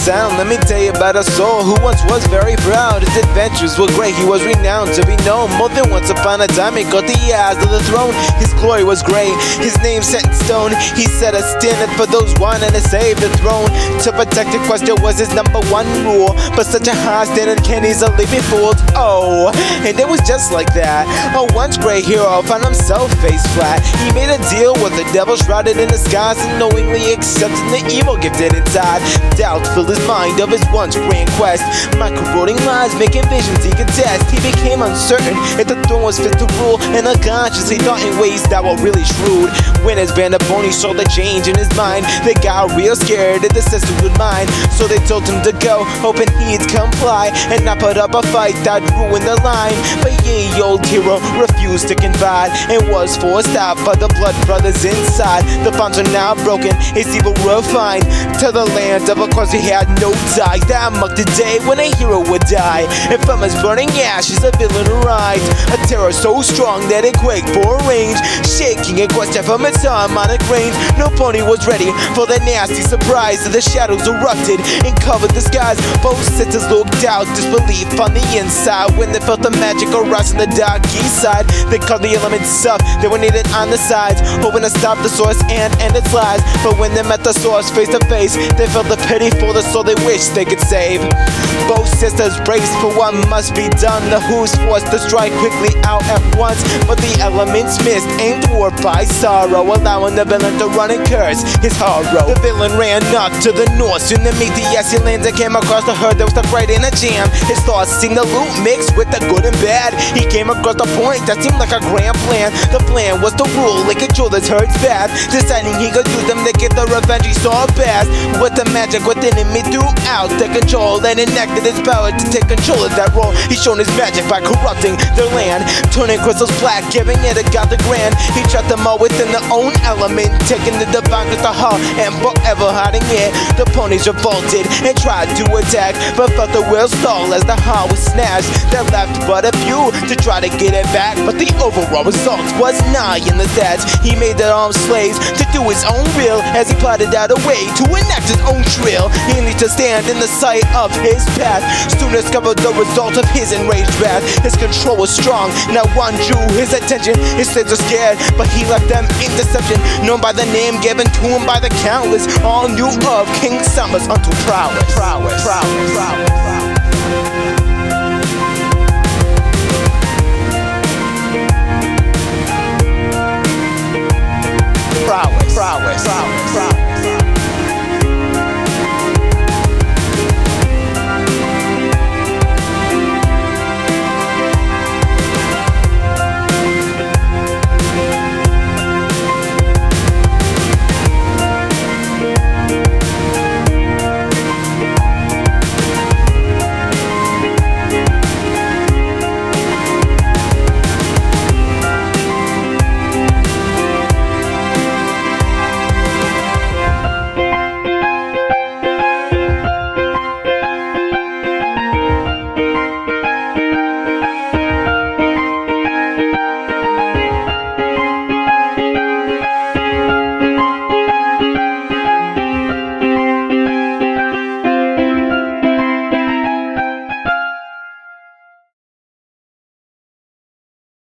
sound. Let me tell you about a soul who once was very proud. His adventures were great, he was renowned to be known. More than once upon a time he caught the eyes of the throne. His glory was great, his name set in stone. He set a standard for those wanting to save the throne. To protect the question was his number one rule, but such a high standard can easily be fooled. Oh, and it was just like that. A once great hero found himself face flat. He made a deal with the devil shrouded in disguise, and knowingly accepting the evil gifted inside. Doubt filled his mind of his once grand quest. Micro-corroding lies, making visions he could test. He became uncertain if the throne was fit to rule, and unconsciously thought in ways that were really shrewd. When his band of ponies saw the change in his mind, they got real scared that the system would mind. So they told him to go, hoping he'd comply and not put up a fight that ruined the line. But ye old hero refused to confide and was forced out by the blood brothers inside. The bonds are now broken, his evil refined. To the land of a course he had no ties. That marked the day when a hero would die, and from his burning ashes a villain arrived. A terror so strong that it quaked for a range, shaking a question from its harmonic range. No pony was ready for the nasty surprise, so the shadows erupted and covered the skies. Both sisters looked out, disbelief on the inside, when they felt the magic arise on the dark east side. They called the elements up, they were needed on the sides, hoping to stop the source and end its lies. But when they met the source face to face, they felt the pity for the soul they wished they could save. Both sisters braced for what must be done. The Who's forced to strike quickly out at once, but the elements missed, aimed dwarfed by sorrow, allowing the villain to run and curse his horror. The villain ran up to the north, soon to meet the Yessi lands, and came across the herd that was stuck right in a jam. His thoughts seemed to loot mixed with the good and bad. He came across the point that seemed like a grand plan. The plan was to rule and control this herd's path, deciding he could use them to get the revenge he saw best. With the magic within him, he threw out the control and enacted his power to take control of that role. He's shown his magic by corrupting their land, turning crystals black, giving it a god the grand. He trapped them all within their own element, taking the divine crystal heart and forever hiding it. The ponies revolted and tried to attack, but felt the wheel stall as the heart was snatched. There left but a few to try to get it back, but the overall result was nigh in the stats. He made their armed slaves to do his own will, as he plotted out a way to enact his own trill. He needed to stand in the sight of his path, soon discovered the result of his enraged wrath. His control was strong, not one drew his attention. His slaves were scared, but he left them in deception, known by the name given to him by the countless. All knew of King Samba's unto prowess.